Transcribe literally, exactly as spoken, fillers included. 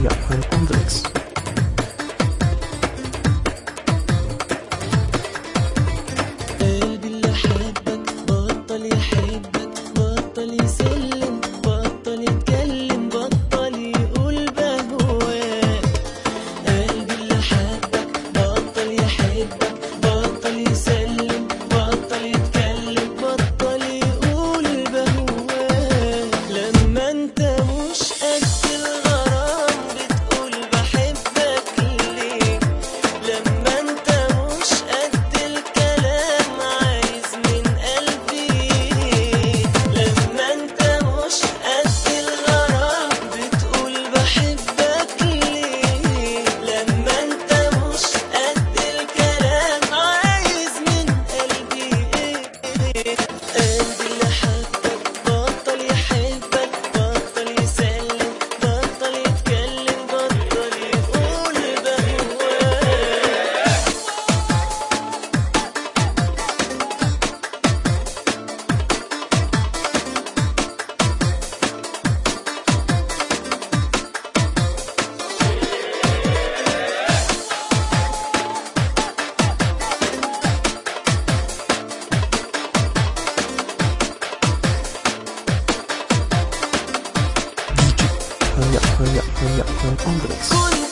Complex. قلبي اللي حبك بطل يحبك، بطل يسلم، بطل يتكلم، بطل يقول بهواك. قلبي اللي حبك بطل يحبك، بطل يسلم، بطل يتكلم، بطل يقول بهواك. لما انت مش قد الغرام بتقول بحبك ليه؟ لما انت مش قد الكلام عايز من قلبي ايه؟ لما انت مش قد الغرام بتقول بحبك ليه؟ لما انت مش قد الكلام عايز من قلبي ايه؟ قلبي اللي حبك بطل يحبك، بطل يسلم، بطل يتكلم، بطل يقول بهواك. Hurry up, hurry up, hurry up, hurry Complex.